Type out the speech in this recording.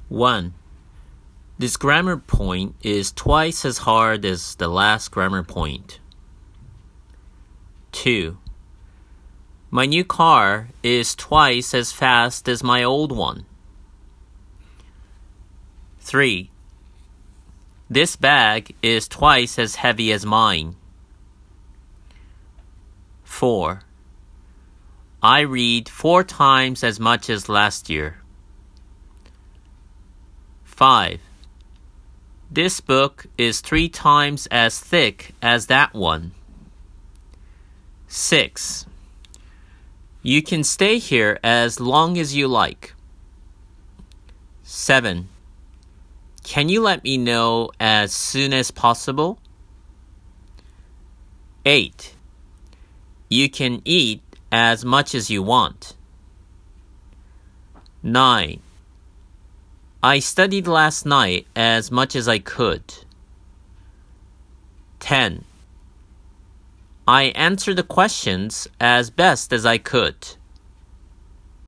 1. This grammar point is twice as hard as the last grammar point. 2. My new car is twice as fast as my old one. 3. This bag is twice as heavy as mine. 4. I read 4 times as much as last year. 5. This book is 3 times as thick as that one. 6. You can stay here as long as you like. 7. Can you let me know as soon as possible? 8. You can eat as much as you want. 9. I studied last night as much as I could. 10. I answered the questions as best as I could.